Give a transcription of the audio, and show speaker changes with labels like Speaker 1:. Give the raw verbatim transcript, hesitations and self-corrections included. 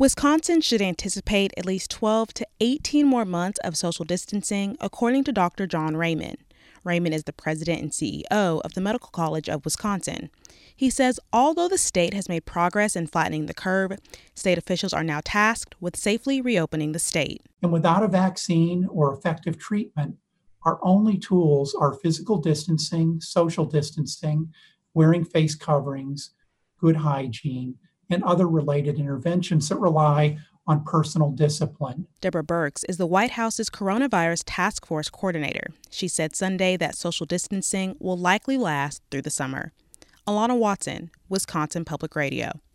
Speaker 1: Wisconsin should anticipate at least twelve to eighteen more months of social distancing, according to Doctor John Raymond. Raymond is the president and C E O of the Medical College of Wisconsin. He says although the state has made progress in flattening the curve, state officials are now tasked with safely reopening the state.
Speaker 2: And without a vaccine or effective treatment, our only tools are physical distancing, social distancing, wearing face coverings, good hygiene, and other related interventions that rely on personal discipline.
Speaker 1: Deborah Birx is the White House's coronavirus task force coordinator. She said Sunday that social distancing will likely last through the summer. Alana Watson, Wisconsin Public Radio.